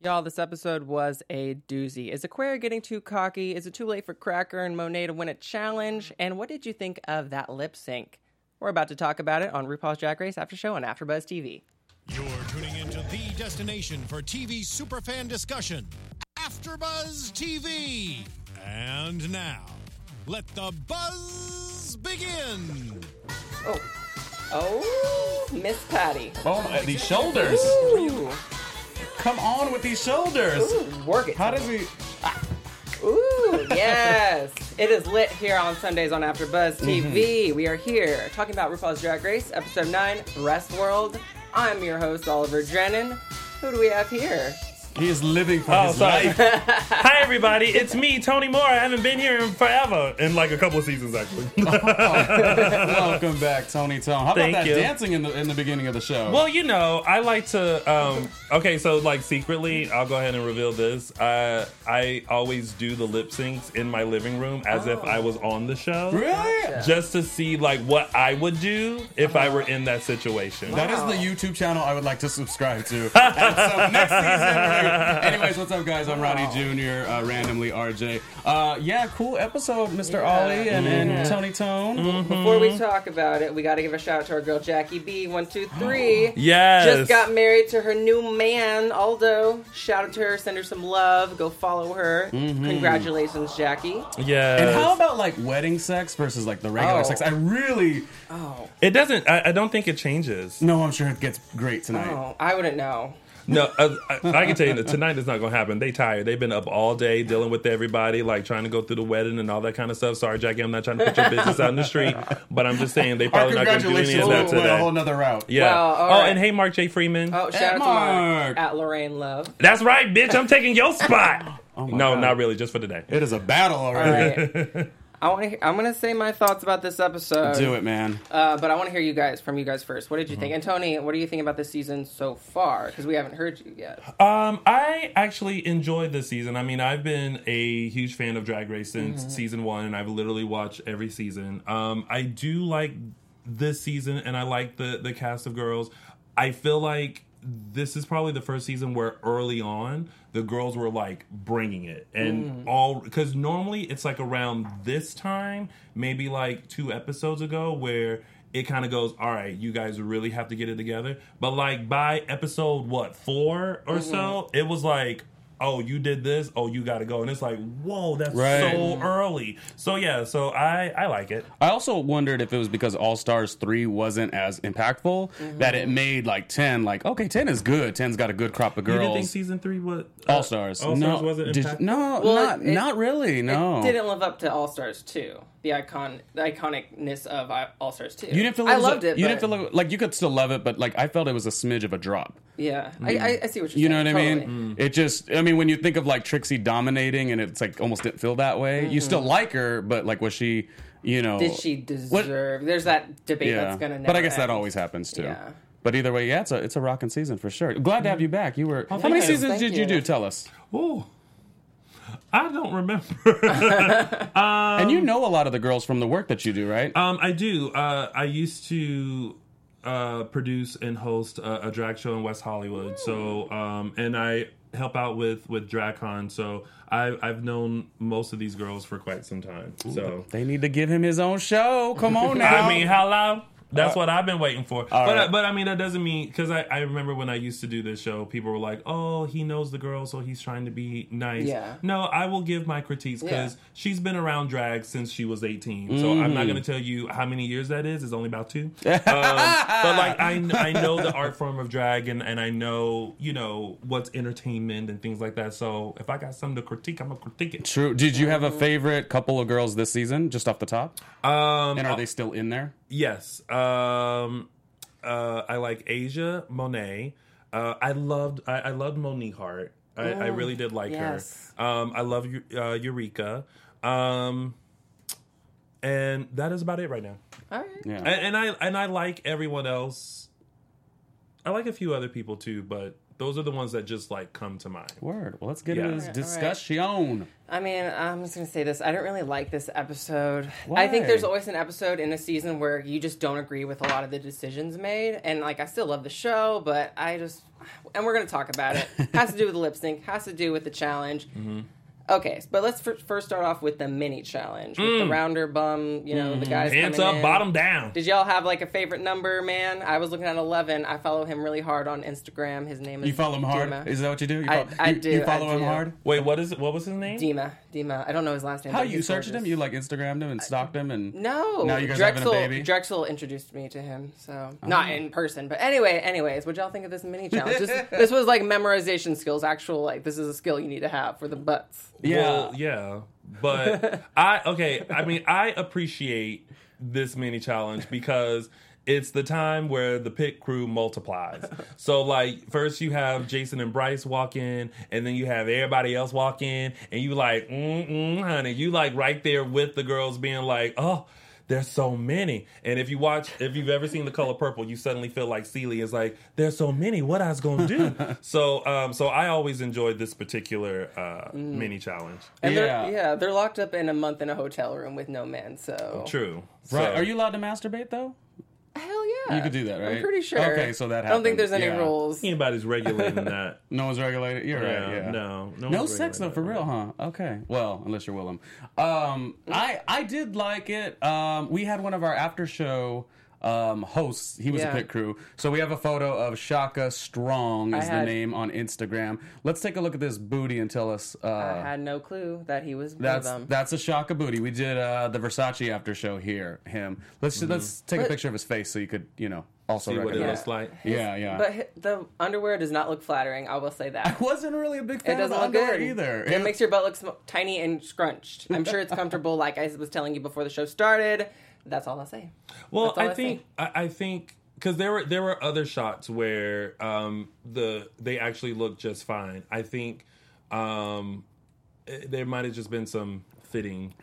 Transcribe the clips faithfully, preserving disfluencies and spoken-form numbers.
Y'all, this episode was a doozy. Is Aquaria getting too cocky? Is it too late for Cracker and Monet to win a challenge? And what did you think of that lip sync? We're about to talk about it on RuPaul's Drag Race After Show on AfterBuzz T V. You're tuning into the destination for T V superfan discussion, AfterBuzz T V. And now, let the buzz begin. Oh, oh, Miss Patty. Oh, my, these shoulders. Ooh. Come on with these shoulders. Ooh, work it. How does he... Ah. Ooh, yes. It is lit here on Sundays on AfterBuzz T V. Mm-hmm. We are here talking about RuPaul's Drag Race, Episode nine, Rest World. I'm your host, Oliver Drennan. Who do we have here? He is living for Oh, his sorry. life. Hi, everybody. It's me, Tony Moore. I haven't been here in forever. In like a couple of seasons, actually. Welcome back, Tony Tone. How Thank about that you. dancing in the in the beginning of the show? Well, you know, I like to... Um, okay, so like secretly, I'll go ahead and reveal this. Uh, I always do the lip syncs in my living room as Oh. if I was on the show. Really? Just to see like what I would do if I were in that situation. That is the YouTube channel I would like to subscribe to. And so next season... Anyways, what's up, guys? I'm Ronnie Junior, uh, randomly R J. Uh, yeah, cool episode, Mister Yeah. Ollie and, and Yeah. Tony Tone. Mm-hmm. Before we talk about it, we got to give a shout out to our girl Jackie B. One, two, three. Yes. Just got married to her new man, Aldo. Shout out to her. Send her some love. Go follow her. Mm-hmm. Congratulations, Jackie. Yeah. And how about like wedding sex versus like the regular Oh. sex? I really... Oh, It doesn't... I, I don't think it changes. No, I'm sure it gets great tonight. oh, I wouldn't know. No, uh, I, I can tell you that tonight is not going to happen. They tired. They've been up all day dealing with everybody, like trying to go through the wedding and all that kind of stuff. Sorry, Jackie, I'm not trying to put your business out in the street, but I'm just saying they Our probably not going to do any congratulations of that went a today. whole nother route. Yeah. Well, all oh, right. and hey, Mark J. Freeman. Oh, shout At out to Mark. Mark. At Lorraine Love. That's right, bitch. I'm taking your spot. Oh my no, God. not really. Just for today. It is a battle All already. right. I want to. I'm gonna say my thoughts about this episode. Do it, man. Uh, but I want to hear you guys from you guys first. What did you think? And Tony, what do you think about this season so far? Because we haven't heard you yet. Um, I actually enjoyed this season. I mean, I've been a huge fan of Drag Race since Mm-hmm. season one, and I've literally watched every season. Um, I do like this season, and I like the the cast of girls. I feel like this is probably the first season where early on the girls were like bringing it, and all because normally it's like around this time, maybe like two episodes ago, where it kind of goes, all right, you guys really have to get it together. But like by episode what four or so, it was like, oh, you did this, oh, you got to go, and it's like, whoa, that's Right. so early. So yeah, so I I like it. I also wondered if it was because All Stars three wasn't as impactful that it made like ten like, okay, ten is good. ten's got a good crop of You didn't think girls. season three was All Stars. All no, Stars wasn't did- impactful? no, Well, not it- not really. No. It didn't live up to All Stars two. The icon, the iconicness of All Stars two. You didn't feel I it was loved a, it. You but- didn't feel like, like you could still love it, but like I felt it was a smidge of a drop. Yeah, I, I, I see what you're You know saying. what I mean? Totally. It just, I mean, when you think of like Trixie dominating, and it's like almost didn't feel that way. You still like her, but like was she, you know, Did she deserve? There's that debate Yeah, that's gonna. Never but I guess that end. always happens too. Yeah. But either way, yeah, it's a it's a rocking season for sure. Glad to have you back. You were how many thanks. seasons Thank did you you. do? Tell us. Ooh. I don't remember. And you know a lot of the girls from the work that you do, right? um, I do. Uh, I used to uh, produce and host a, a drag show in West Hollywood. So, um, and I help out with with DragCon. So I, I've known most of these girls for quite some time. So They need to give him his own show. Come on now. I mean, hello. That's what I've been waiting for. But right. but I mean, that doesn't mean, because I, I remember when I used to do this show, people were like, oh, he knows the girl, so he's trying to be nice. Yeah. No, I will give my critiques, because Yeah. she's been around drag since she was eighteen. So I'm not going to tell you how many years that is. It's only about two. um, but like, I, I know the art form of drag, and, and I know, you know, what's entertainment and things like that. So if I got something to critique, I'm going to critique it. True. Did you have a favorite couple of girls this season, just off the top? Um, And are they still in there? Yes. Um, uh, I like Asia Monet. Uh, I loved I, I loved Monique Hart. I, I really did like yes. her. Um, I love Eu- uh, Eureka. Um, and that is about it right now. All right. Yeah. And, and I and I like everyone else. I like a few other people too, but those are the ones that just like come to mind. Word. Well, let's get Yeah. into this All right, discussion. I mean, I'm just going to say this. I don't really like this episode. Why? I think there's always an episode in a season where you just don't agree with a lot of the decisions made. And, like, I still love the show, but I just... And we're going to talk about it. Has to do with the lip sync. Has to do with the challenge. Mm-hmm. Okay, but let's f- first start off with the mini challenge. With Mm. the rounder bum, you know, the guys Hands coming up, in. bottom down. Did y'all have, like, a favorite number, man? I was looking at eleven. I follow him really hard on Instagram. His name is You follow him hard? Dima. Is that what you do? You I- follow, I you, do, You follow I him do. hard? Wait, what is it? What was his name? Dima. Dima. I don't know his last name. How but you he's searched gorgeous. him? You like Instagrammed him and stalked him and No. Now you guys Drexel, having a baby? Drexel introduced me to him, so not in person, but anyway. Anyways, what y'all think of this mini challenge? This, this was like memorization skills. Actual, like this is a skill you need to have for the butts. Yeah. Well, yeah. But I okay, I mean I appreciate this mini challenge because it's the time where the pit crew multiplies. So like first you have Jason and Bryce walk in, and then you have everybody else walk in, and you like, mm mm, honey, you like right there with the girls being like, oh, there's so many. And if you watch, if you've ever seen The Color Purple, you suddenly feel like Celie is like, there's so many, what I was gonna do. so um, so I always enjoyed this particular uh, Mm. mini challenge. And Yeah. they're, yeah, they're locked up in a month in a hotel room with no men. So True. Right. So- Are you allowed to masturbate though? hell yeah, You could do that, right? I'm pretty sure. Okay, so that I don't think happens. there's any Yeah. rules. Anybody's regulating that. No one's regulated. You're Yeah, right. Yeah. no, no No one's sex though, regulating for that. real, huh? Okay. Well, unless you're Willem. Um, I I did like it. Um, we had one of our after show um, hosts. He was Yeah. a pit crew. So we have a photo of Shaka Strong is I the had- name on Instagram. Let's take a look at this booty and tell us. Uh, I had no clue that he was one that's of them. that's a Shaka booty. We did uh, the Versace after show here. Him. Let's let's take a But- picture of his face so you could you know also See what it recognize. looks like. Yeah, yeah. But hi- the underwear does not look flattering. I will say that. I wasn't really a big fan It doesn't of the look underwear good either. It makes your butt look sm- tiny and scrunched. I'm sure it's comfortable, like I was telling you before the show started. That's all I'll say. Well, That's all I I think I, I think because there were there were other shots where um, the they actually looked just fine. I think um, eh, there might have just been some fitting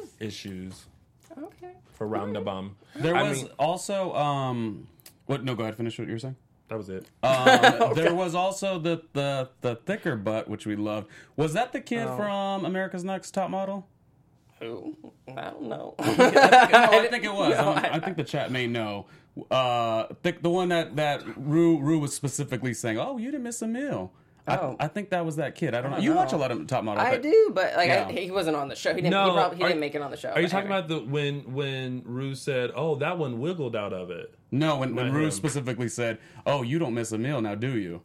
issues Okay. for Round the Bum. There I was mean, also um what no go ahead finish what you were saying. that was it. Um, There was also the, the the thicker butt which we loved. Was that the kid Oh. from America's Next Top Model? Who? I don't know. I think, no, I think it was. No, I'm- I- I, think the chat may know. Uh, the, the one that that Rue Rue was specifically saying, "Oh, you didn't miss a meal." Oh. I, I think that was that kid. I don't know. don't You know. watch a lot of Top Model. I but- do, but like Yeah. I, he wasn't on the show. He didn't. No, he probably he are- didn't make it on the show. Are you but talking anyway. about the when when Rue said, "Oh, that one wiggled out of it"? No, when, when Not Rue him. specifically said, "Oh, you don't miss a meal now, do you?"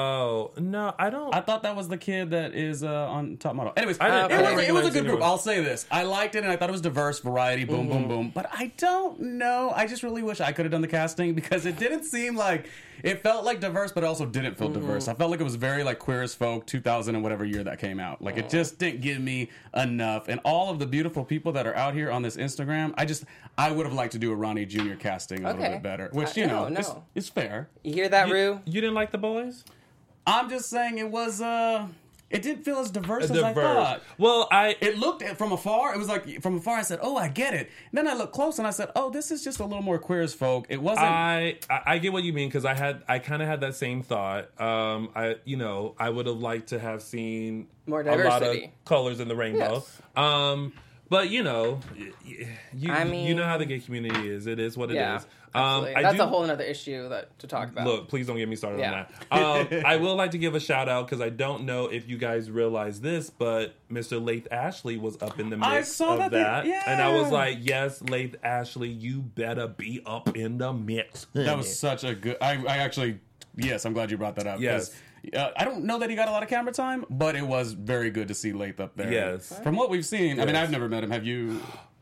Oh no, I don't. I thought that was the kid that is uh, on Top Model. Anyways, I didn't- it, I was, didn't it was a recognize good group. anyone. I'll say this. I liked it, and I thought it was diverse, variety, boom, boom, boom. But I don't know. I just really wish I could have done the casting because it didn't seem like it felt like diverse, but it also didn't feel diverse. I felt like it was very like Queer as Folk, two thousand and whatever year that came out. Like it just didn't give me enough. And all of the beautiful people that are out here on this Instagram, I just I would have liked to do a Ronnie Junior casting a little Okay. bit better, which I- you know no, is, no. is fair. You hear that, you, Rue? you didn't like the boys? I'm just saying it was uh it didn't feel as diverse as I Diverse. thought. Well, I It looked from afar, it was like from afar I said, "Oh, I get it." And then I looked close and I said, "Oh, this is just a little more Queer as Folk." It wasn't I I I get what you mean because I had I kind of had that same thought. Um, I you know I would have liked to have seen More a lot of diversity. colors in the rainbow. Yes. Um, but you know, y- y- you I you mean- know how the gay community is. It is what it is. Yeah. Um, Absolutely. I That's do, a whole other issue that to talk about. Look, please don't get me started Yeah. on that. Um, I will like to give a shout out because I don't know if you guys realize this, but Mister Lath Ashley was up in the mix I saw of that that, they- yeah. and I was like, "Yes, Lath Ashley, you better be up in the mix." that was such a good I, I actually yes, I'm glad you brought that up. 'cause, Yes. Uh, I don't know that he got a lot of camera time, but it was very good to see Lath up there. Yes. From what we've seen, I mean, Yes. I've never met him. Have you?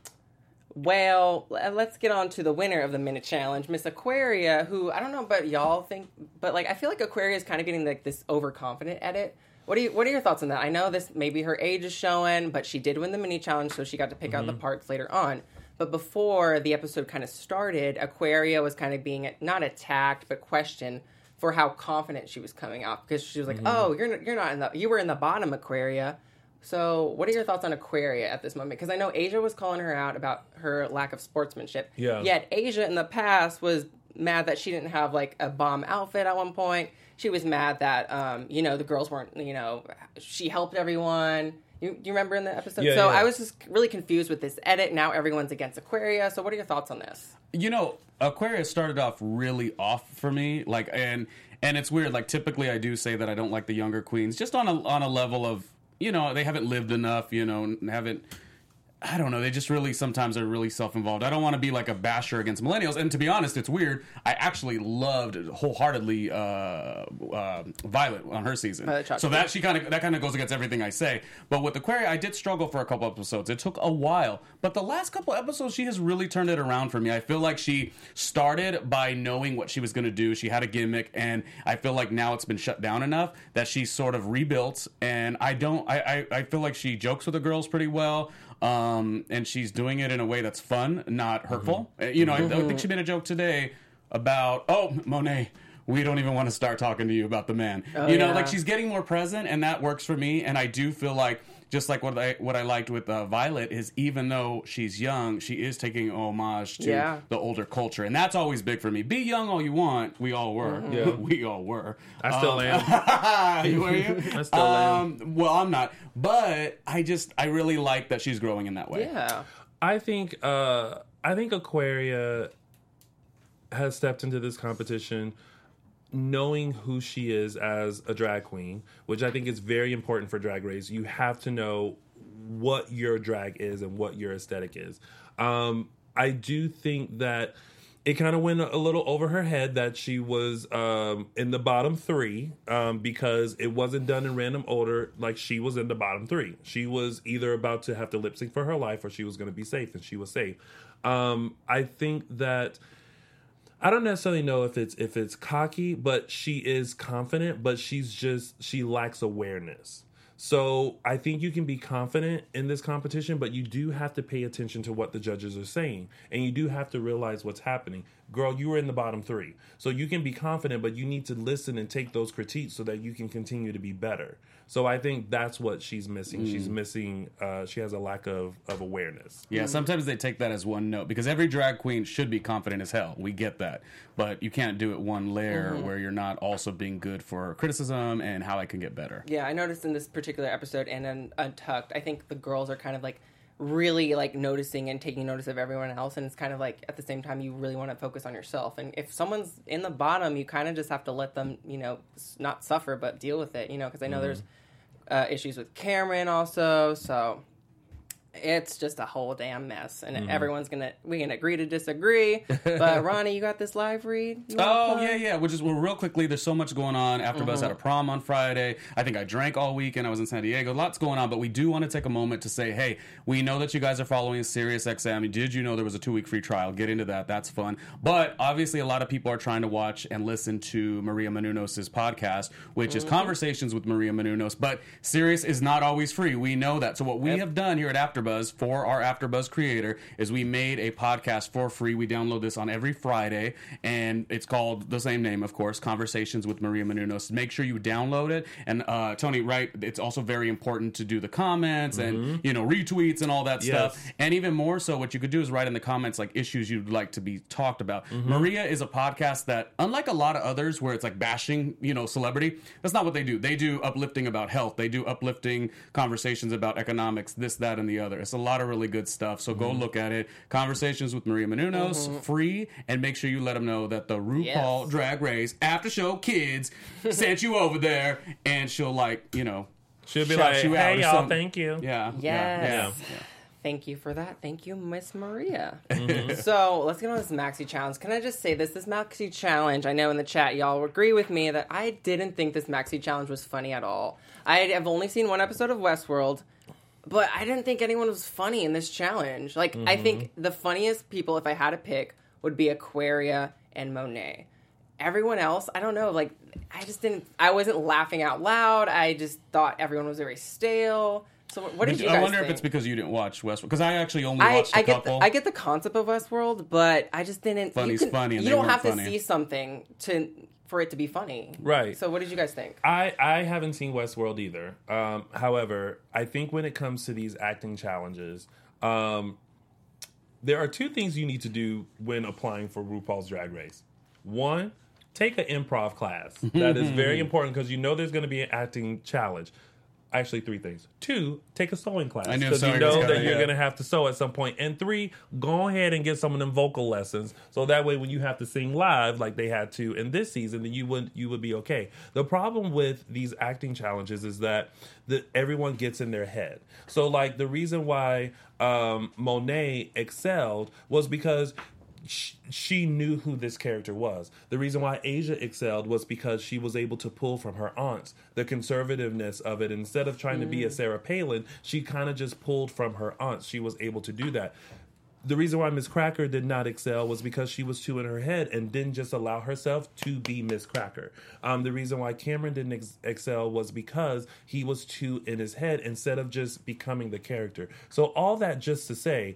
Well, l- let's get on to the winner of the minute challenge, Miss Aquaria, who I don't know about y'all think, but like I feel like Aquaria is kind of getting like this overconfident edit. What do you What are your thoughts on that? I know this maybe her age is showing, but she did win the mini challenge, so she got to pick out the parts later on. But before the episode kind of started, Aquaria was kind of being not attacked but questioned for how confident she was coming off because she was like, "Oh, you're n- you're not in the you were in the bottom, Aquaria." So, what are your thoughts on Aquaria at this moment? Because I know Asia was calling her out about her lack of sportsmanship. Yeah. Yet Asia in the past was mad that she didn't have like a bomb outfit at one point. she was mad that, um, you know, the girls weren't, you know, she helped everyone. You, do you remember in the episode? Yeah, so yeah. I was just really confused with this edit. Now everyone's against Aquaria. So what are your thoughts on this? You know, Aquaria started off really off for me, like, and and it's weird. Like, typically, I do say that I don't like the younger queens, just on a on a level of, you know, they haven't lived enough, you know, haven't. I don't know. They just really sometimes are really self-involved. I don't want to be like a basher against millennials. And to be honest, it's weird. I actually loved wholeheartedly uh, uh, Violet on her season. Uh, so that she kind of that kind of goes against everything I say. But with Aquaria, I did struggle for a couple episodes. It took a while, but the last couple episodes, she has really turned it around for me. I feel like she started by knowing what she was going to do. She had a gimmick, and I feel like now it's been shut down enough that she's sort of rebuilt. And I don't. I I, I feel like she jokes with the girls pretty well. Um, and she's doing it in a way that's fun, not hurtful. Mm-hmm. You know, mm-hmm. I, I think she made a joke today about, oh, Monet, we don't even want to start talking to you about the man. Oh, you know, yeah. like she's getting more present, and that works for me. And I do feel like, just like what I what I liked with uh, Violet is, even though she's young, she is taking homage to yeah. the older culture, and that's always big for me. Be young all you want. We all were. Mm-hmm. Yeah. we all were. I still um, am. you were you? I still um, am. Well, I'm not, but I just I really like that she's growing in that way. Yeah. I think uh, I think Aquaria has stepped into this competition knowing who she is as a drag queen, which I think is very important for Drag Race. You have to know what your drag is and what your aesthetic is. Um, I do think that it kind of went a little over her head that she was um, in the bottom three um, because it wasn't done in random order. Like, she was in the bottom three. She was either about to have to lip sync for her life or she was going to be safe, and she was safe. Um, I think that I don't necessarily know if it's if it's cocky, but she is confident, but she's just she lacks awareness. So I think you can be confident in this competition, but you do have to pay attention to what the judges are saying. And you do have to realize what's happening. Girl, you were in the bottom three. So you can be confident, but you need to listen and take those critiques so that you can continue to be better. So I think that's what she's missing. Mm. She's missing, uh, she has a lack of, of awareness. Yeah, sometimes they take that as one note, because every drag queen should be confident as hell. We get that. But you can't do it one layer mm-hmm. where you're not also being good for criticism and how I can get better. Yeah, I noticed in this particular episode and in Untucked, I think the girls are kind of like really like noticing and taking notice of everyone else, and it's kind of like at the same time you really want to focus on yourself. And if someone's in the bottom, you kind of just have to let them, you know, not suffer but deal with it, you know, because I know mm-hmm. there's uh, issues with Cameron also, so it's just a whole damn mess, and mm-hmm. everyone's gonna we can agree to disagree. But Ronnie, you got this live read? Oh play? yeah, yeah. Which is well, real quickly. There's so much going on. AfterBuzz mm-hmm. had a prom on Friday. I think I drank all weekend. I was in San Diego. Lots going on, but we do want to take a moment to say, hey, we know that you guys are following SiriusXM. Did you know there was a two week free trial? Get into that. That's fun. But obviously, a lot of people are trying to watch and listen to Maria Menounos' podcast, which mm-hmm. is Conversations with Maria Menounos. But Sirius is not always free. We know that. So what we yep. have done here at AfterBuzz for our AfterBuzz creator is we made a podcast for free. We download this on every Friday, and it's called the same name, of course, Conversations with Maria Menounos. Make sure you download it. And uh, Tony, right, it's also very important to do the comments mm-hmm. and, you know, retweets and all that yes. stuff. And even more so, what you could do is write in the comments like issues you'd like to be talked about. Mm-hmm. Maria is a podcast that, unlike a lot of others where it's like bashing, you know, celebrity, that's not what they do. They do uplifting about health. They do uplifting conversations about economics, this, that, and the other. It's a lot of really good stuff, so mm-hmm. go look at it. Conversations with Maria Menounos, mm-hmm. free, and make sure you let them know that the RuPaul yes. Drag Race After Show Kids sent you over there, and she'll, like, you know, she'll be like, you hey, y'all, thank you. Yeah. Yes. Yeah. Yeah. Yeah. Thank you for that. Thank you, Miss Maria. Mm-hmm. So let's get on this Maxi Challenge. Can I just say this? This Maxi Challenge, I know in the chat y'all agree with me that I didn't think this Maxi Challenge was funny at all. I have only seen one episode of Westworld, but I didn't think anyone was funny in this challenge. Like, mm-hmm. I think the funniest people, if I had to pick, would be Aquaria and Monet. Everyone else, I don't know, like, I just didn't, I wasn't laughing out loud. I just thought everyone was very stale. So what did, did you guys I wonder think? if it's because you didn't watch Westworld. Because I actually only I, watched a I get couple. The, I get the concept of Westworld, but I just didn't. Funny's you can, funny. And you they don't have funny. to see something to for it to be funny. Right. So what did you guys think? I, I haven't seen Westworld either. Um, however, I think when it comes to these acting challenges, um, there are two things you need to do when applying for RuPaul's Drag Race. One, take an improv class. That is very important because you know there's going to be an acting challenge. Actually, three things. Two, take a sewing class. I knew Because you sewing know was that coming, you're yeah. going to have to sew at some point. And three, go ahead and get some of them vocal lessons. So that way when you have to sing live like they had to in this season, then you would you would be okay. The problem with these acting challenges is that the, everyone gets in their head. So like the reason why um, Monet excelled was because she knew who this character was. The reason why Asia excelled was because she was able to pull from her aunts the conservativeness of it. Instead of trying mm. to be a Sarah Palin, she kind of just pulled from her aunts. She was able to do that. The reason why Miss Cracker did not excel was because she was too in her head and didn't just allow herself to be Miss Cracker. Um, the reason why Cameron didn't ex- excel was because he was too in his head instead of just becoming the character. So all that just to say,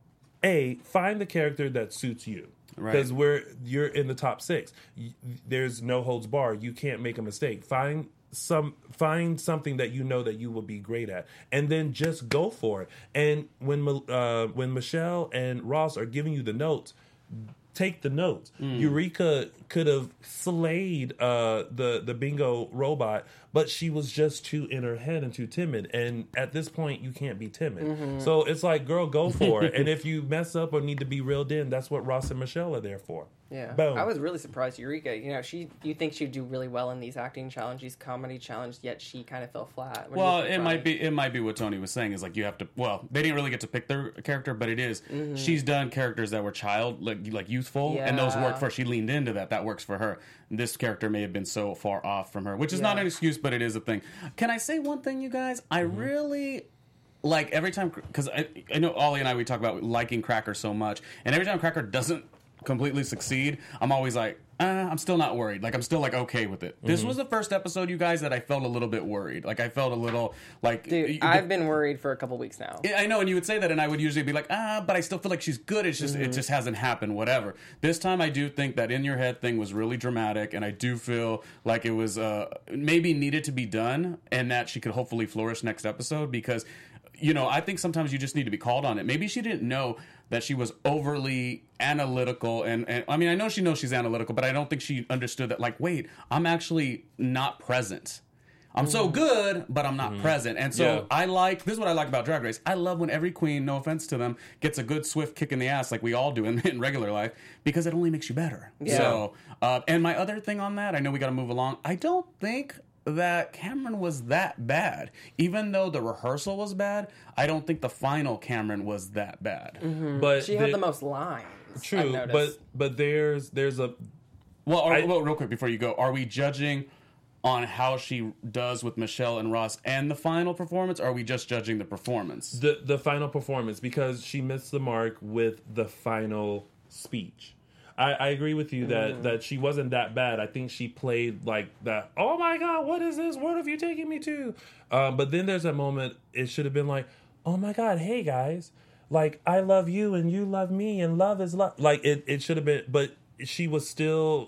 A, find the character that suits you. Because right. we're you're in the top six. There's no holds bar. You can't make a mistake. Find some find something that you know that you will be great at, and then just go for it. And when uh, when Michelle and Ross are giving you the notes, take the notes. Mm. Eureka could have slayed uh, the the bingo robot, but she was just too in her head and too timid. And at this point, you can't be timid. Mm-hmm. So it's like, girl, go for it. And if you mess up or need to be reeled in, that's what Ross and Michelle are there for. Yeah, Boom. I was really surprised. Eureka, you know, she you think she'd do really well in these acting challenges, comedy challenge, yet she kind of fell flat. What well, it might be it might be what Tony was saying is like you have to. Well, they didn't really get to pick their character, but it is mm-hmm. she's done characters that were child like like youthful, yeah. and those worked for her. She leaned into that. That works for her. This character may have been so far off from her, which is yeah. not an excuse, but it is a thing. Can I say one thing, you guys? I mm-hmm. really. Like every time, because I, I know Ollie and I we talk about liking Cracker so much, and every time Cracker doesn't completely succeed, I'm always like, uh, I'm still not worried. Like I'm still like okay with it. Mm-hmm. This was the first episode, you guys, that I felt a little bit worried. Like I felt a little like. Dude, you, I've been worried for a couple weeks now. I know, and you would say that, and I would usually be like, ah, but I still feel like she's good. It's just mm-hmm. it just hasn't happened. Whatever. This time, I do think that in your head thing was really dramatic, and I do feel like it was uh, maybe needed to be done, and that she could hopefully flourish next episode because. You know, I think sometimes you just need to be called on it. Maybe she didn't know that she was overly analytical. And, and I mean, I know she knows she's analytical, but I don't think she understood that, like, wait, I'm actually not present. I'm so good, but I'm not mm-hmm. present. And so yeah. I like, this is what I like about Drag Race. I love when every queen, no offense to them, gets a good swift kick in the ass like we all do in, in regular life because it only makes you better. Yeah. So, uh, and my other thing on that, I know we got to move along. I don't think that Cameron was that bad. Even though the rehearsal was bad, I don't think the final Cameron was that bad. Mm-hmm. But she the, had the most lines. True, but but there's there's a well, are, I, well, real quick before you go, are we judging on how she does with Michelle and Ross and the final performance, or are we just judging the performance? The the final performance, because she missed the mark with the final speech. I, I agree with you that, mm. that she wasn't that bad. I think she played like that, oh my God, what is this? What have you taken me to? Um, but then there's a moment, it should have been like, oh my God, hey guys, like I love you and you love me and love is love. Like it, it should have been, but she was still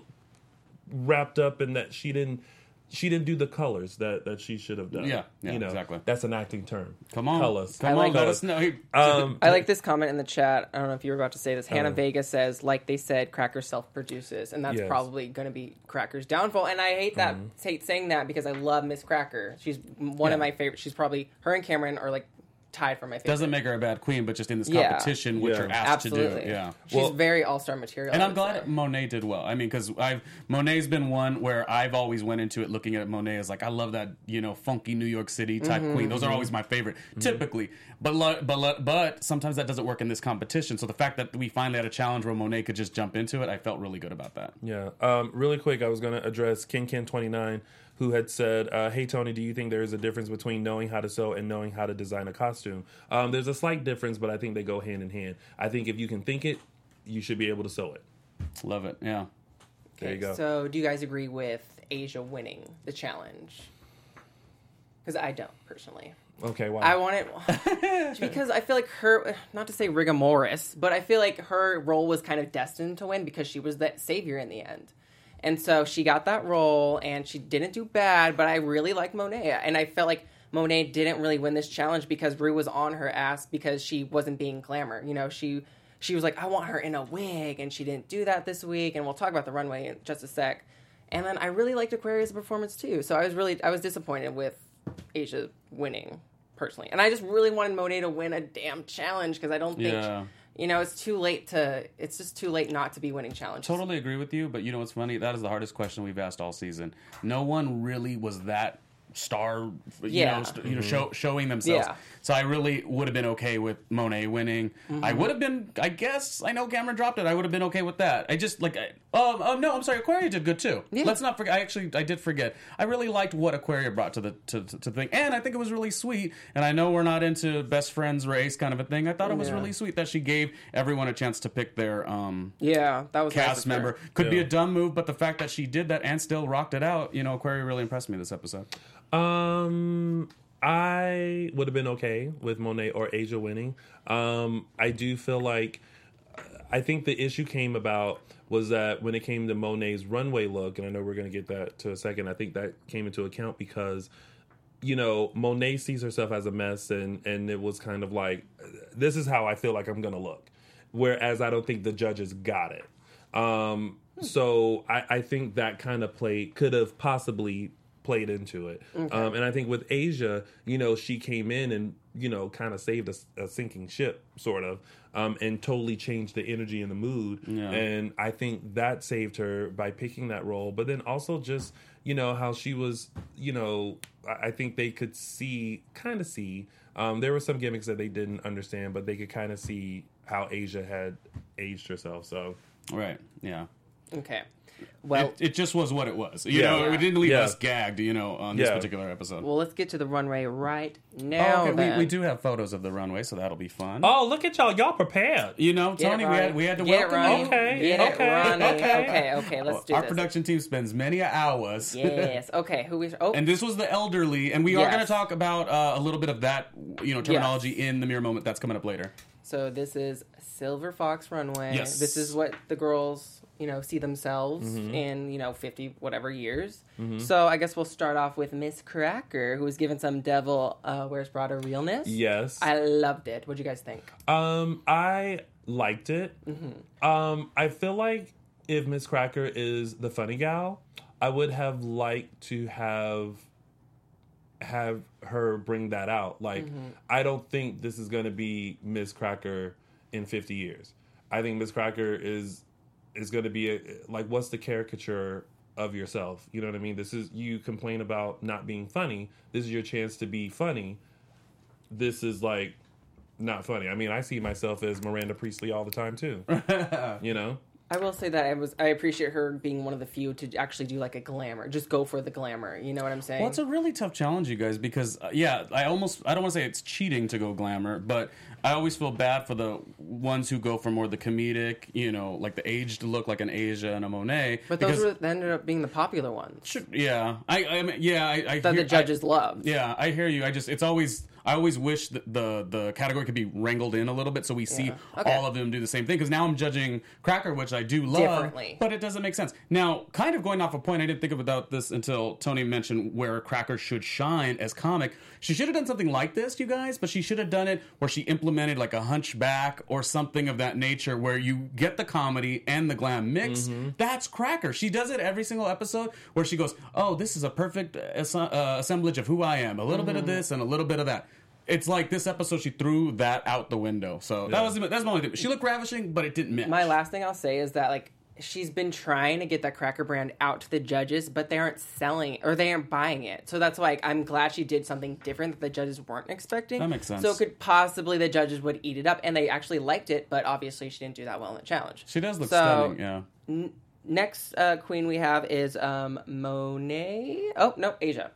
wrapped up in that she didn't, she didn't do the colors that, that she should have done. Yeah, yeah, you know, exactly. That's an acting term. Come on. Colors. Come like on, let us know. Um, I like this comment in the chat. I don't know if you were about to say this. Hannah uh, Vega says, like they said, Cracker self-produces. And that's yes. probably going to be Cracker's downfall. And I hate that, mm-hmm. hate saying that because I love Miss Cracker. She's one yeah. of my favorites. She's probably, her and Cameron are like, tied for my favorite. Doesn't make her a bad queen, but just in this competition, yeah. which yeah. you're asked Absolutely. to do. Yeah, she's well, very all-star material. And I'm glad say. Monet did well. I mean, because I've Monet's been one where I've always went into it looking at Monet as like, I love that, you know, funky New York City type mm-hmm. queen. Those are always my favorite, mm-hmm. typically. But but but sometimes that doesn't work in this competition. So the fact that we finally had a challenge where Monet could just jump into it, I felt really good about that. Yeah. Um, really quick, I was going to address Ken Ken twenty-nine. Who had said, uh, hey, Tony, do you think there is a difference between knowing how to sew and knowing how to design a costume? Um, there's a slight difference, but I think they go hand in hand. I think if you can think it, you should be able to sew it. Love it, yeah. Okay, there you go. So do you guys agree with Asia winning the challenge? Because I don't, personally. Okay, why? I want it because I feel like her, not to say rigomoris, but I feel like her role was kind of destined to win because she was that savior in the end. And so she got that role, and she didn't do bad, but I really like Monet. And I felt like Monet didn't really win this challenge because Rue was on her ass because she wasn't being glamour. You know, she she was like, I want her in a wig, and she didn't do that this week, and we'll talk about the runway in just a sec. And then I really liked Aquaria's performance too, so I was really I was disappointed with Asia winning personally, and I just really wanted Monet to win a damn challenge because I don't think Yeah. you know it's too late to it's just too late not to be winning challenges. Totally agree with you, but you know what's funny? That is the hardest question we've asked all season. No one really was that star, you Yeah. know, st- you know, show, showing themselves. Yeah. So I really would have been okay with Monet winning. I would have been, I guess, I know Cameron dropped it. I would have been okay with that. I just like, I, um, um, no, I'm sorry, Aquaria did good too. Yeah. Let's not forget. I actually, I did forget. I really liked what Aquaria brought to the to, to, to the thing, and I think it was really sweet. And I know we're not into best friends race kind of a thing. I thought it was Yeah. really sweet that she gave everyone a chance to pick their um Yeah, that was nice cast of her. member. Could be Yeah. a dumb move, but the fact that she did that and still rocked it out, you know, Aquaria really impressed me this episode. Um, I would have been okay with Monet or Asia winning. Um, I do feel like I think the issue came about was that when it came to Monet's runway look, and I know we're going to get that to a second, I think that came into account because, you know, Monet sees herself as a mess, and, and it was kind of like, this is how I feel like I'm going to look. Whereas I don't think the judges got it. Um, so I, I think that kind of play could have possibly played into it. Okay. Um, and I think with Asia, you know, she came in and, you know, kind of saved a, a sinking ship, sort of, um, and totally changed the energy and the mood. Yeah. And I think that saved her by picking that role. But then also just, you know, how she was, you know, I I think they could see, kind of see, um, there were some gimmicks that they didn't understand, but they could kind of see how Asia had aged herself. So, Right. Yeah. Okay. Well, It, it just was what it was. You Yeah. know, it didn't leave Yeah. us gagged, you know, on this Yeah. particular episode. well, let's get to the runway right Oh, now. okay, then. we, we do have photos of the runway, so that'll be fun. oh, look at y'all. Y'all prepared. You know, Get it, Tony, we Ronnie. had, we had to Get it, welcome Ronnie. you. Okay, Get it, okay, Ronnie. okay. Okay, okay, let's do Our this. production team spends many hours. Yes. Okay. Who we? Oh, And this was the elderly, and we are Yes. going to talk about uh, a little bit of that, you know, terminology in the mirror moment that's coming up later. so this is Silver Fox Runway. Yes. This is what the girls, you know, see themselves Mm-hmm. in, you know, fifty whatever years. So I guess we'll start off with Miss Cracker, who was given some Devil uh, Wears Prada realness. Yes. I loved it. What'd you guys think? Um, I liked it. Um, I feel like if Miss Cracker is the funny gal, I would have liked to have have her bring that out. Like, I don't think this is going to be Miss Cracker in fifty years. I think Miss Cracker is is going to be a, like, what's the caricature of yourself? You know what I mean? This is, you complain about not being funny. This is your chance to be funny. This is like not funny. I mean, I see myself as Miranda Priestley all the time too. You know? I will say that I was I appreciate her being one of the few to actually do like a glamour. Just go for the glamour. You know what I'm saying? Well, it's a really tough challenge, you guys, because, uh, yeah, I almost, I don't want to say it's cheating to go glamour, but I always feel bad for the ones who go for more the comedic, you know, like the aged look like an Asia and a Monet. but those because- were, that ended up being the popular ones Sure, yeah, I, I mean, yeah, I, I that hear, the judges I, loved. Yeah, I hear you. I just, it's always, I always wish that the the category could be wrangled in a little bit so we see Yeah. Okay. all of them do the same thing. Because now I'm judging Cracker, which I do love, Differently. but it doesn't make sense. Now, kind of going off a point, I didn't think about this until Tony mentioned where Cracker should shine as comic. She should have done something like this, you guys, but she should have done it where she implemented like a hunchback or something of that nature where you get the comedy and the glam mix. That's Cracker. She does it every single episode where she goes, oh, this is a perfect ass- uh, assemblage of who I am. A little bit of this and a little bit of that. It's like this episode, she threw that out the window. So that Yeah. was that's my only thing. She looked ravishing, but it didn't match. My last thing I'll say is that like she's been trying to get that Cracker brand out to the judges, but they aren't selling or they aren't buying it. So that's why I'm glad she did something different that the judges weren't expecting. That makes sense. So it could possibly the judges would eat it up, and they actually liked it, but obviously she didn't do that well in the challenge. She does look So, stunning, yeah. N- next uh, queen we have is um, Monet. Oh no, Asia.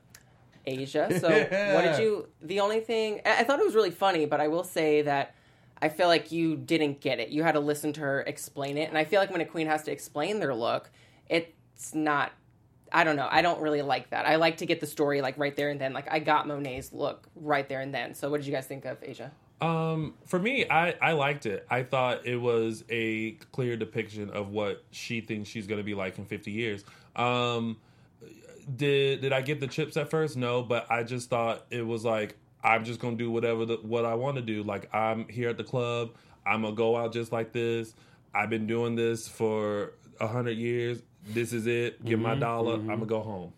Asia. So what did you? The only thing I I thought it was really funny, but I will say that I feel like you didn't get it. You had to listen to her explain it, and I feel like when a queen has to explain their look, it's not. I don't know. I don't really like that. I like to get the story like right there and then. Like I got Monet's look right there and then. So what did you guys think of Asia? Um, for me, I, I liked it. I thought it was a clear depiction of what she thinks she's going to be like in fifty years. Um, did did I get the chips at first? No, but I just thought it was like, I'm just going to do whatever the, what I want to do. Like, I'm here at the club. I'm gonna go out just like this. I've been doing this for a hundred years. This is it. Give my dollar. I'm gonna go home.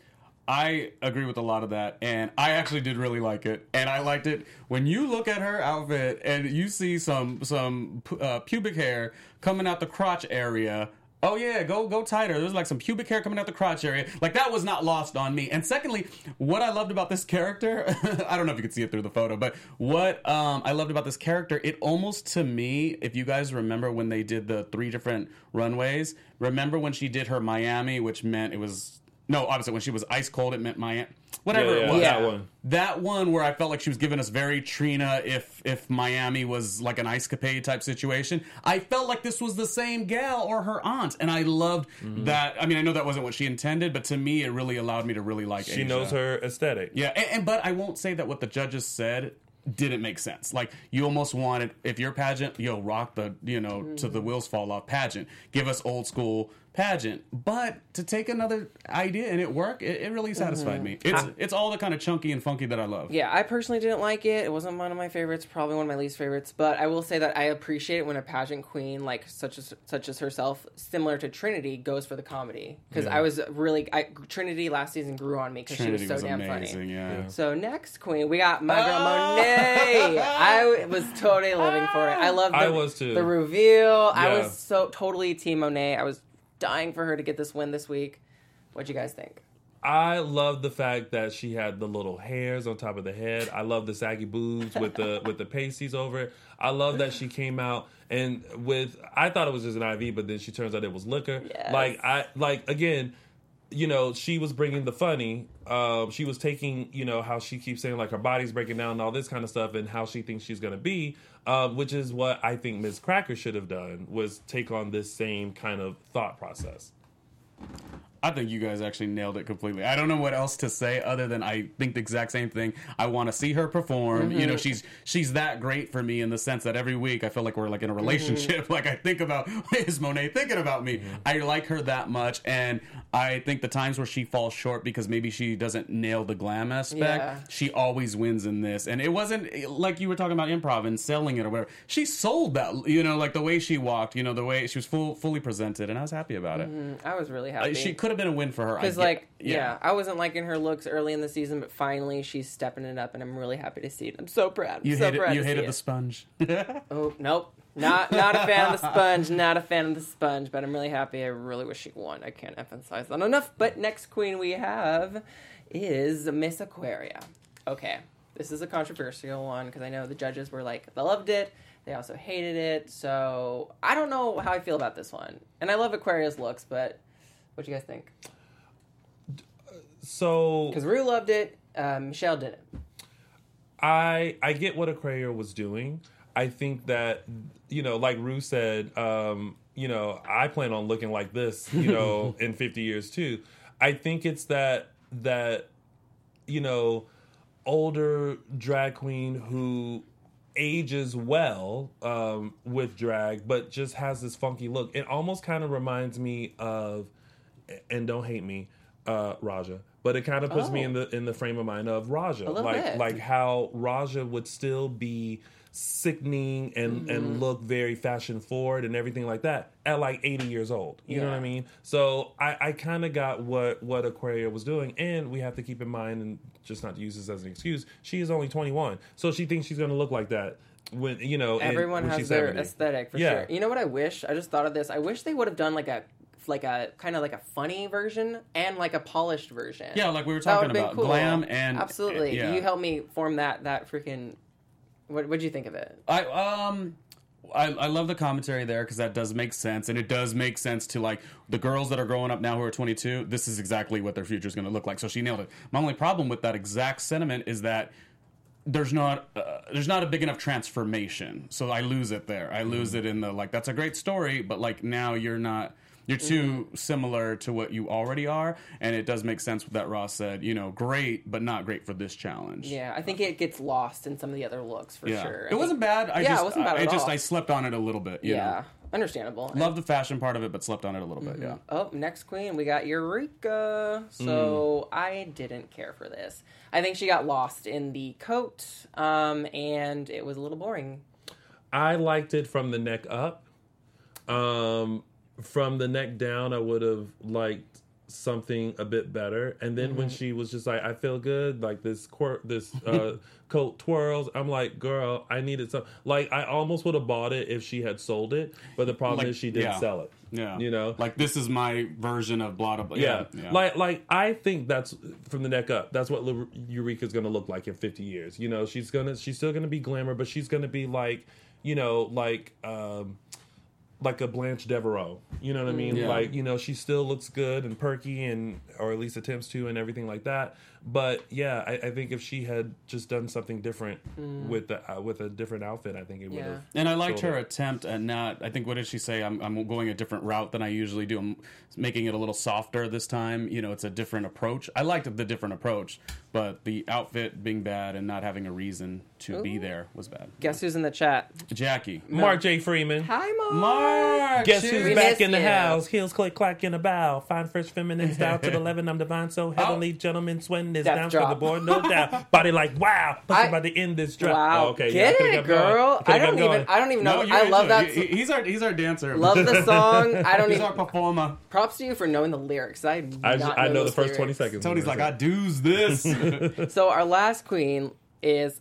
I agree with a lot of that, and I actually did really like it, and I liked it when you look at her outfit and you see some some uh, pubic hair coming out the crotch area. Oh yeah, go go tighter. There's like some pubic hair coming out the crotch area. Like that was not lost on me. And secondly, what I loved about this character, I don't know if you could see it through the photo, but what um, I loved about this character, it almost to me, if you guys remember when they did the three different runways, remember when she did her Miami, which meant it was. No, obviously, when she was ice cold, it meant Miami. Whatever yeah, yeah, it was. that one. That one where I felt like she was giving us very Trina if if Miami was like an ice capade type situation. I felt like this was the same gal or her aunt. And I loved mm-hmm. that. I mean, I know that wasn't what she intended, but to me, it really allowed me to really like She Asia. knows her aesthetic. Yeah, and, and but I won't say that what the judges said didn't make sense. Like, you almost wanted, if your pageant, yo, rock the, you know, mm. to the wheels fall off pageant. Give us old school pageant. But to take another idea and it work, it, it really satisfied mm-hmm. me. It's I, it's all the kind of chunky and funky that I love. Yeah, I personally didn't like it. It wasn't one of my favorites, probably one of my least favorites. But I will say that I appreciate it when a pageant queen, like such as such as herself, similar to Trinity, goes for the comedy. Because yeah. I was really, I, Trinity last season grew on me because she was so was damn amazing, funny. Yeah. Yeah. So next queen, we got my girl oh! Monet. I was totally living for it. I loved the, I was too. the reveal. Yeah. I was so totally Team Monet. I was dying for her to get this win this week. What'd you guys think? I love the fact that she had the little hairs on top of the head. I love the saggy boobs with the with the pasties over it. I love that she came out and with I thought it was just an I V, but then she turns out it was liquor. Yes. Like I like again, you know, she was bringing the funny. Um, she was taking, you know, how she keeps saying like her body's breaking down and all this kind of stuff, and how she thinks she's gonna be, um, which is what I think Miz Cracker should have done, was take on this same kind of thought process. I think you guys actually nailed it completely. I don't know what else to say other than I think the exact same thing. I want to see her perform. Mm-hmm. You know, she's she's that great for me in the sense that every week I feel like we're like in a relationship. Mm-hmm. Like I think about, is Monet thinking about me? Mm-hmm. I like her that much, and I think the times where she falls short because maybe she doesn't nail the glam aspect, yeah. she always wins in this. And it wasn't like you were talking about improv and selling it or whatever. She sold that, you know, like the way she walked, you know, the way she was full, fully presented, and I was happy about it. Mm-hmm. I was really happy. Uh, she could have been a win for her. Because, like, yeah. yeah, I wasn't liking her looks early in the season, but finally she's stepping it up, and I'm really happy to see it. I'm so proud. I'm you so hated, proud you to hated see the it. sponge. Oh, nope. Not not a fan of the sponge. Not a fan of the sponge, but I'm really happy. I really wish she won. I can't emphasize that enough. But next queen we have is Miss Aquaria. Okay, this is a controversial one because I know the judges were like, they loved it. They also hated it. So I don't know how I feel about this one. And I love Aquaria's looks, but what do you guys think? So, because Rue loved it, um, Michelle didn't. I I get what Aquaria was doing. I think that, you know, like Rue said, um, you know, I plan on looking like this, you know, in fifty years too. I think it's that that you know, older drag queen who ages well um, with drag, but just has this funky look. It almost kind of reminds me of, and don't hate me, uh, Raja. But it kind of puts oh. me in the in the frame of mind of Raja, like bit. like how Raja would still be sickening and, mm-hmm. and look very fashion forward and everything like that at like eighty years old. You yeah. know what I mean? So I, I kind of got what what Aquaria was doing, and we have to keep in mind, and just not to use this as an excuse, she is only twenty-one, so she thinks she's going to look like that. When you know, everyone in, when has she's their seventy. Aesthetic for yeah. sure. You know what I wish? I just thought of this. I wish they would have done like a like a kind of like a funny version and like a polished version. Yeah, like we were talking about cool. glam and absolutely. Yeah. You helped me form that that freaking. What what'd you think of it? I um. I, I love the commentary there because that does make sense, and it does make sense to like the girls that are growing up now who are twenty-two. This is exactly what their future is going to look like. So she nailed it. My only problem with that exact sentiment is that there's not uh, there's not a big enough transformation. So I lose it there. I lose mm. it in the like that's a great story, but like now you're not. You're too mm. similar to what you already are, and it does make sense that Ross said, you know, great, but not great for this challenge. Yeah, I think it gets lost in some of the other looks for yeah. sure. I it think, wasn't bad. I yeah, just, it wasn't bad I, at I just all. I slept on it a little bit. You yeah, know? Understandable. Love the fashion part of it, but slept on it a little mm-hmm. bit. Yeah. Oh, next queen, we got Eureka. So mm. I didn't care for this. I think she got lost in the coat, um, and it was a little boring. I liked it from the neck up. Um, from the neck down, I would have liked something a bit better. And then mm-hmm. when she was just like, I feel good, like this quir- this uh, coat twirls, I'm like, girl, I needed some. Like, I almost would have bought it if she had sold it, but the problem like, is she didn't yeah. sell it. Yeah, you know, like this is my version of blah blah blah. Yeah. yeah, like like I think that's from the neck up. That's what L- Eureka's gonna look like in fifty years. You know, she's gonna she's still gonna be glamour, but she's gonna be like, you know, like um, like a Blanche Devereaux. You know what I mean? Yeah. Like, you know, she still looks good and perky, and or at least attempts to, and everything like that. But yeah, I, I think if she had just done something different mm. with the uh, with a different outfit, I think it would have. Yeah. And I liked her it. attempt at not. I think what did she say? I'm I'm going a different route than I usually do. I'm making it a little softer this time. You know, it's a different approach. I liked the different approach, but the outfit being bad and not having a reason to Ooh. be there was bad. Guess who's in the chat? Jackie. Mark J. Freeman. Hi, Mark. Mark. Guess who's we back in the you. house? Heels click clack in a bow. Fine fresh feminine style to the eleven. I'm divine, so heavenly oh. gentleman sweating is Death down drop. for the board, no doubt. Body like wow. Plus I, about to end this drop. Wow. Oh, okay, Get yeah, it, girl. I don't even. Going. I don't even know. No, I love that. He, he's our he's our dancer. Love the song. I don't he's even. our performer. Props to you for knowing the lyrics. I do I, not I know, know the first lyrics. twenty seconds. Tony's like, I do's this. So our last queen is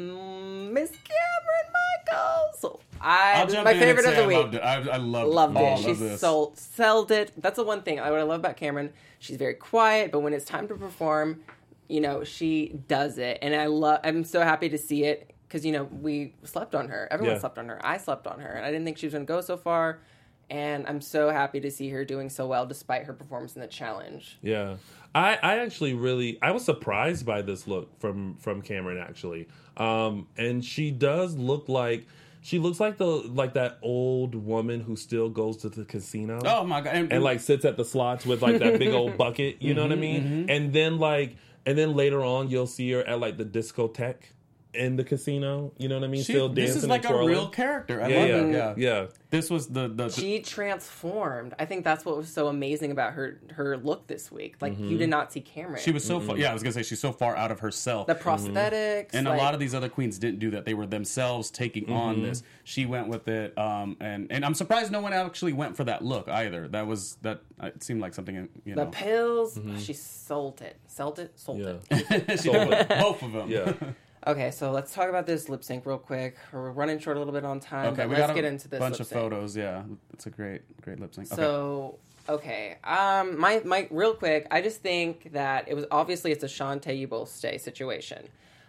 mm, Miss Cameron Michaels. I this is my favorite of the I week. Loved it. I, I loved, loved it. all She of this. sold, sold it. That's the one thing I what I love about Cameron. She's very quiet, but when it's time to perform, you know, she does it, and I love. I'm so happy to see it because you know we slept on her. Everyone yeah. slept on her. I slept on her, and I didn't think she was going to go so far. And I'm so happy to see her doing so well despite her performance in the challenge. Yeah. I, I actually really I was surprised by this look from from Cameron actually. Um, and she does look like she looks like the like that old woman who still goes to the casino. Oh my god. And, and like sits at the slots with like that big old bucket, you know mm-hmm, what I mean? Mm-hmm. And then like and then later on you'll see her at like the discotheque in the casino, you know what I mean? She, Still dancing. This is like and twirling. a real character. I yeah, love yeah, it. Yeah, yeah. This was the, the, the she transformed. I think that's what was so amazing about her her look this week. Like mm-hmm. you did not see Cameron. She was so mm-hmm. far, yeah. I was gonna say she's so far out of herself. The prosthetics mm-hmm. and like, a lot of these other queens didn't do that. They were themselves taking mm-hmm. on this. She went with it, um, and and I'm surprised no one actually went for that look either. That was that. It seemed like something you know. The pills. Mm-hmm. She sold it. Sold it. Sold yeah. it. She sold it. Both of them. Yeah. Okay, so let's talk about this lip sync real quick. We're running short a little bit on time. Okay, but we let's got a get into this bunch lip of sync. photos. Yeah, it's a great, great lip sync. So, okay, um, my my real quick, I just think that it was obviously it's a Shantae you both stay situation.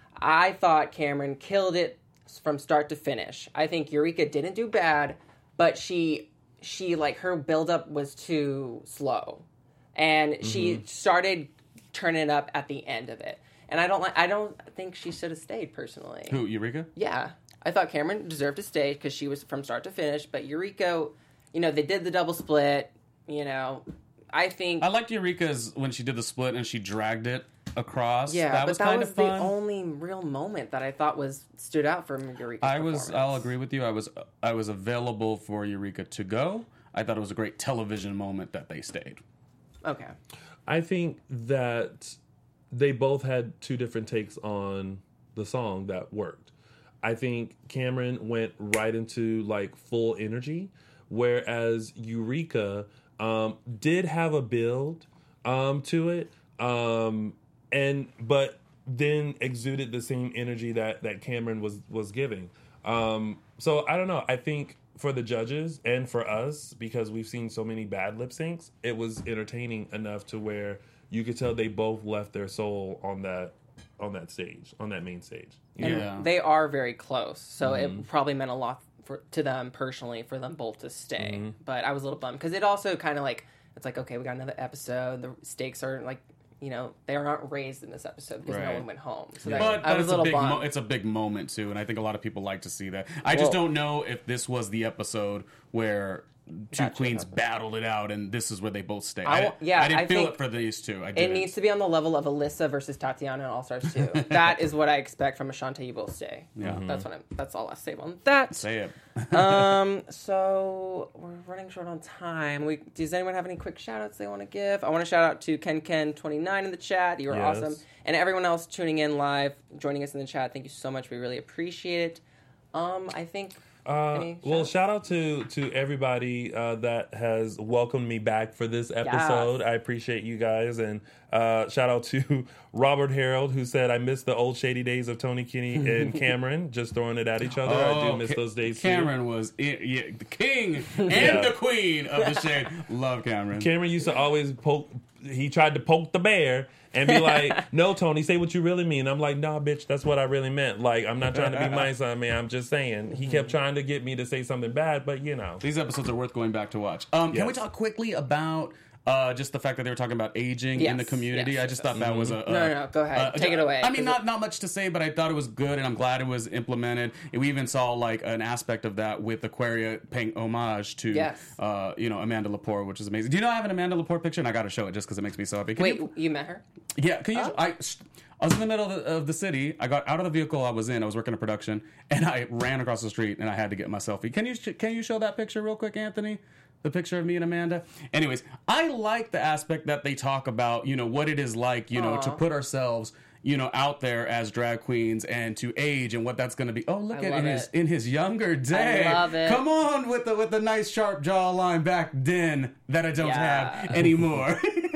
I thought Cameron killed it from start to finish. I think Eureka didn't do bad, but she she like her buildup was too slow, and mm-hmm. she started turning it up at the end of it. And I don't like. I don't think she should have stayed personally. Who, Eureka? Yeah, I thought Cameron deserved to stay because she was from start to finish. But Eureka, you know, they did the double split. You know, I think I liked Eureka's when she did the split and she dragged it across. Yeah, that but was that kind was of fun. the only real moment that I thought was stood out from Eureka. I was. I'll agree with you. I was. I was available for Eureka to go. I thought it was a great television moment that they stayed. Okay. I think that they both had two different takes on the song that worked. I think Cameron went right into like full energy, whereas Eureka um, did have a build um, to it, um, and but then exuded the same energy that that Cameron was was giving. Um, so I don't know. I think for the judges and for us, because we've seen so many bad lip syncs, it was entertaining enough to where you could tell they both left their soul on that on that stage, on that main stage. And Yeah. they are very close, so Mm-hmm. it probably meant a lot for, to them personally for them both to stay. Mm-hmm. But I was a little bummed because it also kind of like it's like okay, we got another episode. The stakes are like you know they aren't raised in this episode because no Right. one went home. So Yeah. that, But, I but was it's a a little big bummed. mo- it's a big moment too, and I think a lot of people like to see that. I just Whoa. don't know if this was the episode where two Gotcha. queens battled it out, and this is where they both stay. I I, wa- yeah, I didn't I feel think it for these two. I It didn't. needs to be on the level of Alyssa versus Tatiana in All Stars two. That is what I expect from Ashanti. You both stay. Yeah. that's what I'm. That's all I say on that. Say it. um. So we're running short on time. We does anyone have any quick shout outs they want to give? I want to shout out to Ken Ken twenty-nine in the chat. You were Yes. awesome, and everyone else tuning in live, joining us in the chat. Thank you so much. We really appreciate it. Um. I think Uh, Any well, shouts? shout out to to everybody uh, that has welcomed me back for this episode. Yes. I appreciate you guys, and uh, shout out to Robert Harold, who said I miss the old shady days of Tony Kinney and Cameron, just throwing it at each other. I do miss Ca- those days. Cameron was i yeah, the king and Yeah. the queen of the shade. Love Cameron. too. Cameron used to always poke. He tried to poke the bear and be like, "No, Tony, say what you really mean." I'm like, "Nah, bitch, that's what I really meant. Like, I'm not trying to be nice on me. I'm just saying." He kept trying to get me to say something bad, but you know. These episodes are worth going back to watch. Um, Can we Yes. talk quickly about uh, just the fact that they were talking about aging in the Yes, community? yes, I just yes, thought that was a, a No, no, no, go ahead. a- Take it away, I mean, 'cause not it- not much to say, but I thought it was good, and I'm glad it was implemented. And we even saw like an aspect of that with Aquaria paying homage to, Yes. uh, you know, Amanda Lepore, which is amazing. Do you know I have an Amanda Lepore picture? And I got to show it just because it makes me so happy. Can Wait, you- you met her? yeah, can you? Oh. I, I was in the middle of the, of the city. I got out of the vehicle I was in. I was working a production, and I ran across the street, and I had to get my selfie. Can you sh- can you show that picture real quick, Anthony? The picture of me and Amanda. Anyways, I like the aspect that they talk about, you know, what it is like, you know, to Aw. put ourselves, you know, out there as drag queens and to age and what that's going to be. Oh, look I at love in his it. in his younger day. love it. Come on with the with the nice sharp jawline back then that I don't Yeah. have anymore.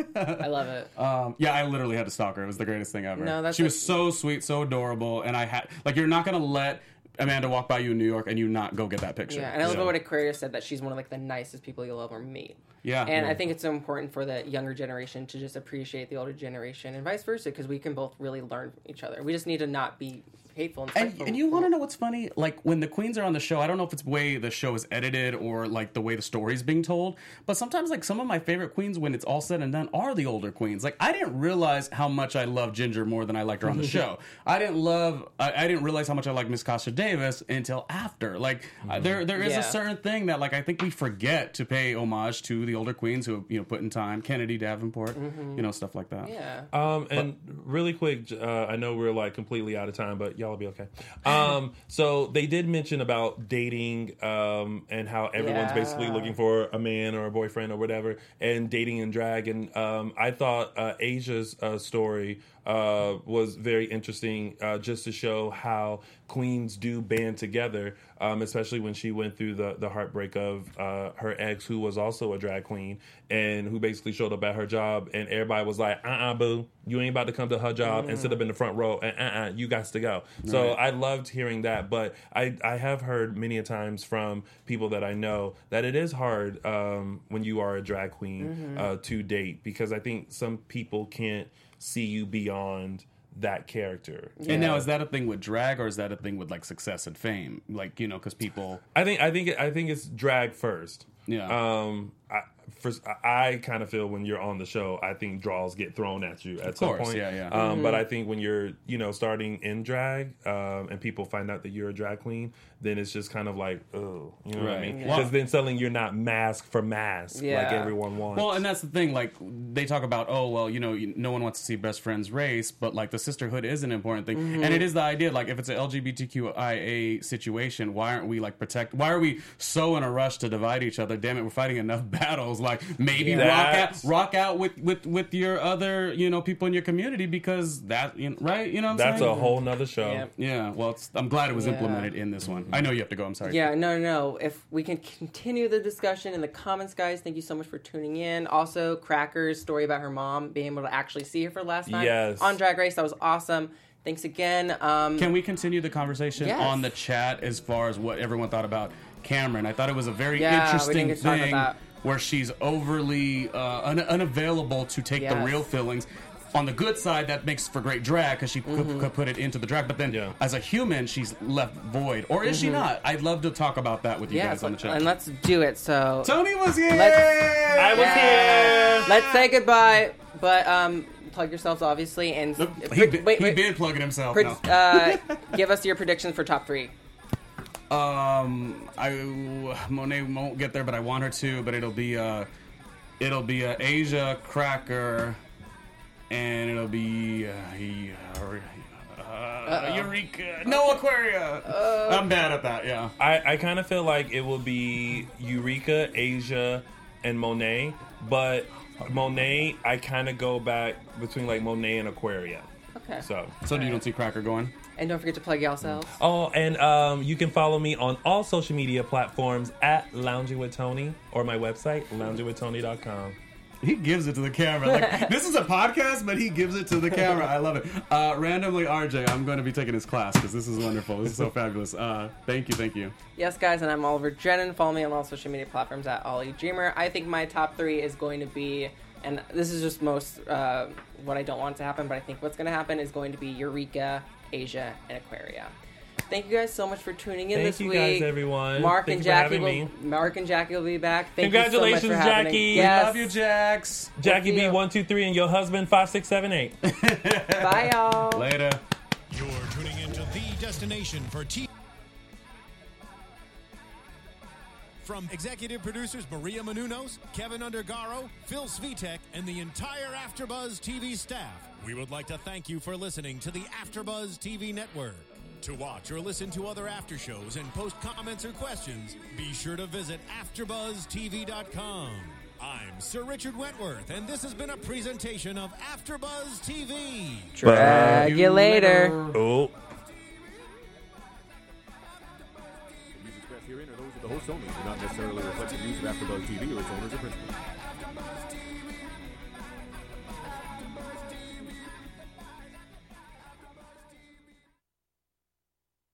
I love it. Um, yeah, I literally had to stalk her. It was the greatest thing ever. No, that's she a- was so sweet, so adorable, and I had like you're not gonna let Amanda walk by you in New York and you not go get that picture. Yeah, and I love So, what Aquarius said, that she's one of like the nicest people you'll ever meet. Yeah. And Yeah. I think it's so important for the younger generation to just appreciate the older generation and vice versa, because we can both really learn from each other. We just need to not be hateful and And, spiteful. and you want to know what's funny? Like when the queens are on the show, I don't know if it's the way the show is edited or like the way the story's being told, but sometimes like some of my favorite queens, when it's all said and done, are the older queens. Like I didn't realize how much I love Ginger more than I liked her on the show. I didn't love, I, I didn't realize how much I liked Miss Kasha Davis until after. Like uh, there, there is Yeah. a certain thing that like I think we forget to pay homage to the older queens who have, you know, put in time. Kennedy Davenport, you know, stuff like that. Yeah. Um, and really quick, uh, I know we're like completely out of time, but y'all will be okay. Um, so they did mention about dating, um, and how everyone's Yeah. basically looking for a man or a boyfriend or whatever, and dating and drag. And um, I thought uh, Asia's uh, story uh, was very interesting, uh, just to show how queens do band together, um, especially when she went through the, the heartbreak of uh, her ex, who was also a drag queen, and who basically showed up at her job, and everybody was like, uh-uh, boo, you ain't about to come to her job and sit up in the front row, and uh-uh, you got to go. So Right. I loved hearing that, but I, I have heard many a times from people that I know that it is hard um, when you are a drag queen uh, to date, because I think some people can't see you beyond that character. And now, is that a thing with drag, or is that a thing with like success and fame? Like, you know, because people, I think I think it, I think it's drag first. Yeah. Um. I, first, I kind of feel when you're on the show, I think draws get thrown at you at some course, point. yeah, yeah. Um. But I think when you're, you know, starting in drag, um, and people find out that you're a drag queen, then it's just kind of like, oh, you know what I Right. mean? Yeah. Because then suddenly you're not mask for mask like Yeah. everyone wants. well, and that's the thing. Like they talk about, oh, well, you know, you- no one wants to see best friends race, but like the sisterhood is an important thing, Mm-hmm. and it is the idea. Like if it's an L G B T Q I A situation, why aren't we like protect? Why are we so in a rush to divide each other? Damn it, we're fighting enough battles. Like maybe Yeah. rock out, That's- rock out with with with your other, you know, people in your community, because that, you know, right? You know, what I'm That's saying? a whole nother show. Yep. Yeah, well, it's, I'm glad it was Yeah. implemented in this one. I know you have to go. I'm sorry. Yeah, no, no, no. If we can continue the discussion in the comments, guys, thank you so much for tuning in. Also, Cracker's story about her mom being able to actually see her for the last time Yes. on Drag Race. That was awesome. Thanks again. Um, Can we continue the conversation Yes. on the chat as far as what everyone thought about Cameron? I thought it was a very Yeah, we didn't interesting get to talk thing about- where she's overly uh, un- unavailable to take the Yes. real feelings. On the good side, that makes for great drag because she Mm-hmm. could, could put it into the drag. But then, Yeah. as a human, she's left void, or is she not? I'd love to talk about that with you yeah, guys on the chat. and let's do it. So Tony was here. Let's- I was Yeah. here. let's say goodbye. But um, plug yourselves, obviously, and Nope, pr- he, be- wait, he wait, been plugging himself. pr- no. uh, give us your predictions for top three. Um, I Monet won't get there, but I want her to. But it'll be uh, it'll be uh, Asia, Cracker, and it'll be uh, he- uh, Eureka. No, Aquaria. I'm bad at that. Yeah. I, I kind of feel like it will be Eureka, Asia, and Monet, but Monet, I kind of go back between like Monet and Aquaria. Okay. So So you don't see Cracker going? And don't forget to plug yourselves. Oh, and um, you can follow me on all social media platforms at Lounging with Tony or my website, lounging with tony dot com. He gives it to the camera. Like, this is a podcast, but he gives it to the camera. I love it. Uh, randomly, R J, I'm going to be taking his class because this is wonderful. This is so fabulous. Uh, thank you, thank you. Yes, guys, and I'm Oliver Drennan. Follow me on all social media platforms at Ollie Dreamer. I think my top three is going to be, and this is just most uh, what I don't want to happen, but I think what's going to happen is going to be Eureka, Asia, and Aquaria. Thank you guys so much for tuning in Thank this you week. guys, everyone. Mark Thank and you for Jackie having will, me. Mark and Jackie will be back. Thank Congratulations, you so much for having Jackie. me. We Yes. Love you, Jax. Jackie We'll see B you. one two three and your husband five six seven eight. Bye, y'all. Later. You're tuning into the destination for T V. From executive producers Maria Menounos, Kevin Undergaro, Phil Svitek, and the entire AfterBuzz T V staff, we would like to thank you for listening to the AfterBuzz T V network. To watch or listen to other after shows and post comments or questions, be sure to visit after buzz t v dot com. I'm Sir Richard Wentworth, and this has been a presentation of AfterBuzz T V. Drag you later. Oh. The views expressed herein are those of the hosts only, do not necessarily reflect the views of AfterBuzz T V or its owners or principals.